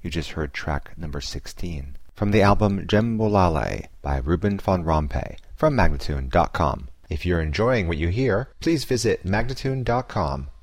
You just heard track number 16 from the album Gembolale by Ruben von Rompuy from Magnatune.com. If you're enjoying what you hear, please visit Magnatune.com